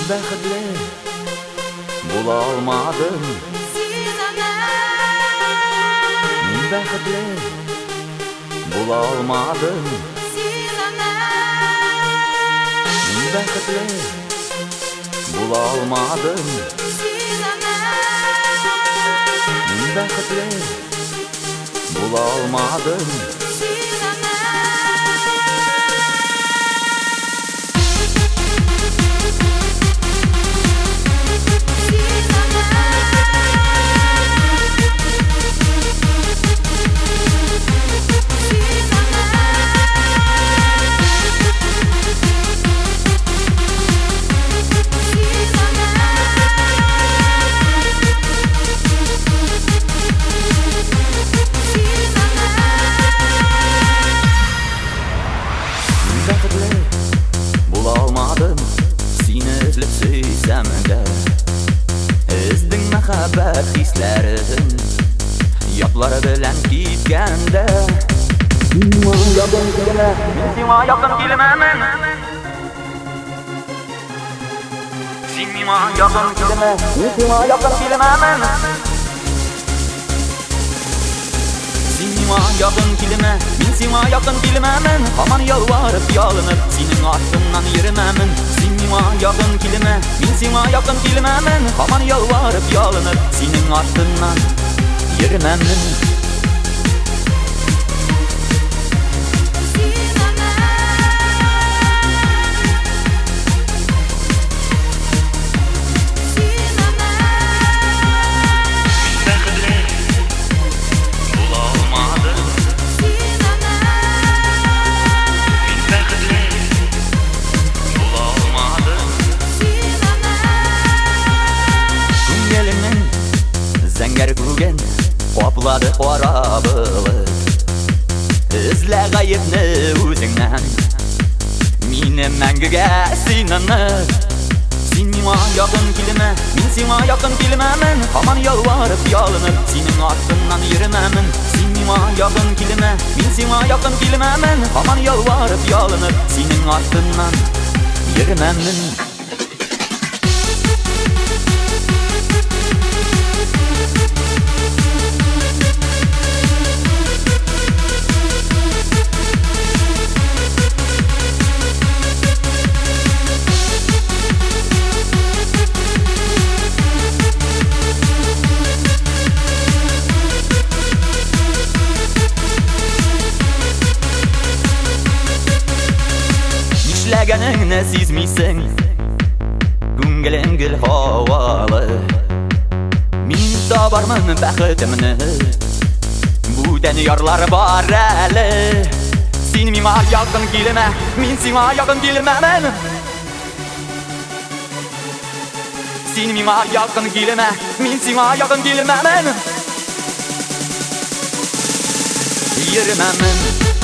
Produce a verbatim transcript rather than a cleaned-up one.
Бәхетле була алмадым. Мин бәхетле була алмадым. Мин бәхетле була алмадым. Мин бәхетле була алмадым. Була алмадым, сине эзлеп сөйсәм дә. Эздең мәхәббәт хисләрен ятлары белән киткәндә. Сиңа якын килмә, мин сиңа якын килмәмен. Син миңа якын килмә, мин сиңа якын килмәмен. Син миңа якын килмә, мин сиңа якын килмәмен. Һаман ялварып, ялынып, синең артыңнан йөрмәмен. Син миңа якын килмә, мин сиңа якын килмәмен. Һаман ялварып, ялынып, синең артыңнан йөрмәмен. Зәңгәр күген каплады кара болыт. Эзлә гаепне үзеңнән, мине мәңгегә сыйнанып. Син миңа якын килмә, мин сиңа якын килмәмен. Һаман ялварып, ялынып, синең артыңнан йөрмәмен. Син миңа якын килмә, мин сиңа якын килмәмен. Һаман ялварып, ялынып, синең артыңнан йөрмәмен. Нишләгәнеңне сизмисең, күңелең гел һавалы. Мин табармын бәхетемне, бүтән ярлар бар әле. Син миңа якын килмә, мин сиңа якын килмәмен. Син миңа якын килмә, мин сиңа якын килмәмен. Йөрмәмен.